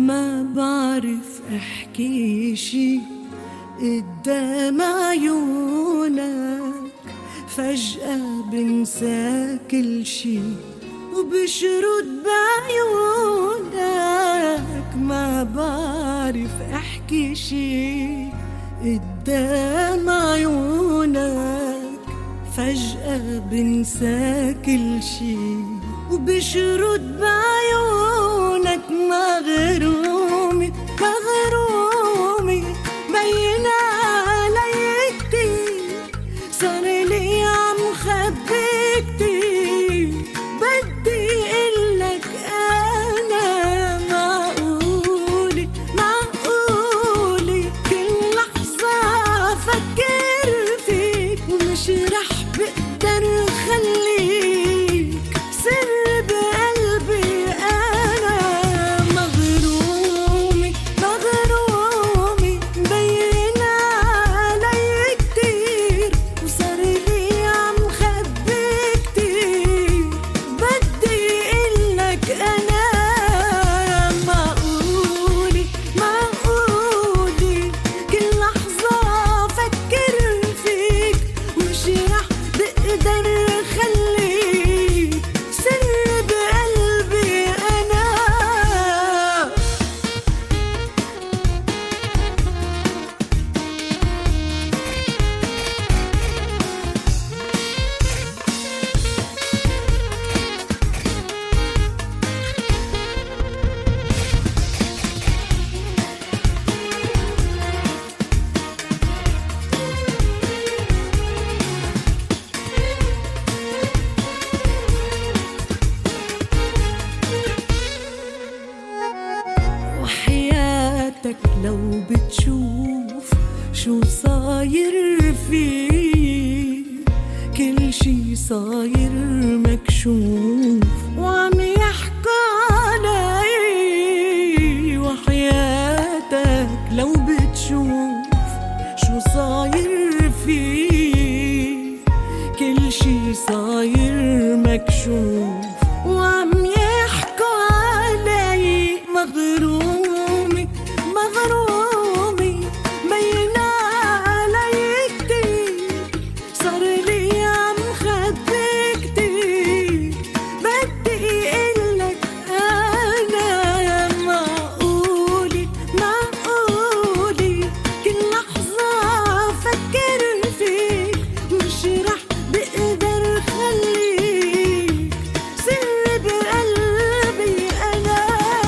ما بعرف احكي شي قدام عيونك، فجأة بنسى كل شي وبشرد بعيونك. ما بعرف احكي شي قدام عيونك، فجأة بنسى كل شي وبشرد بعيونك. مغرومي مغرومي بين علي كتير، صار لي عم خبي كتير. بدي قلك أنا معقولي معقولي كل لحظة أفكر فيك، ومش رح بقدر خليك سر بقلبي. أنا مغرومي مغرومي مبين علي كتير، وصار لي عم خبي كتير. بدي قلك أنا معقولي معقولي كل لحظة أفكر فيك، مش رح بقدر خليك سر بقلبي. أنا وحياتك لو بتشوف شو صاير فيه، كل شي صاير مكشوف وعم يحكوا علي. وحياتك لو بتشوف شو صاير فيه، كل شي صاير مكشوف وعم يحكوا علي. مغرومي مغرومي مبين علي كتير، صار لي عم خبي كتير. بدي قلك أنا معقولي معقولي كل لحظة أفكر فيك، مش رح بقدر خليك سر بقلبي. أنا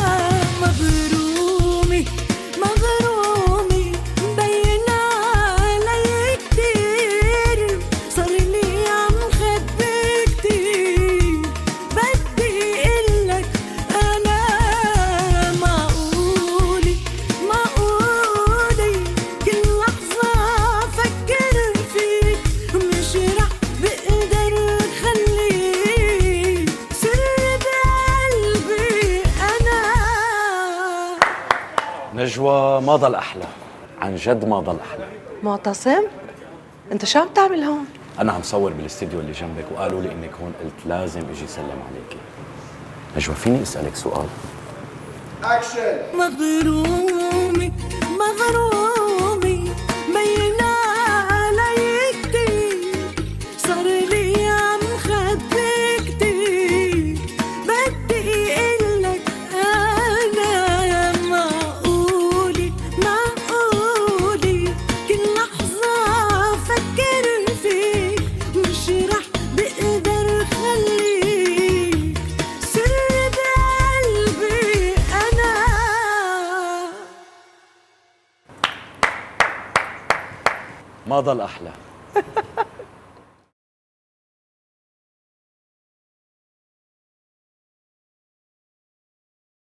مغرومي مغرومي مبين علي كتير، صار لي عم خبي كتير. بدي قلك أنا معقولي معقولي كل لحظة أفكر فيك، مش رح بقدر خليك سر بقلبي. أنا نجوى ما ضل أحلى، عن جد ما ضل أحلى. معتصم، انت شو عم تعمل هون؟ أنا عم صور بالاستديو اللي جنبك وقالوا لي إنك هون، قلت لازم أجي أسلم عليكي. نجوى فيني أسألك سؤال؟ مغرومي مغرومي مبين علي كتير، صار لي عم خبي كتير. بدي قلك أنا معقولي معقولي كل لحظة أفكر فيك، مش رح بقدر خليك سر بقلبي. أنا ما ضل أحلى.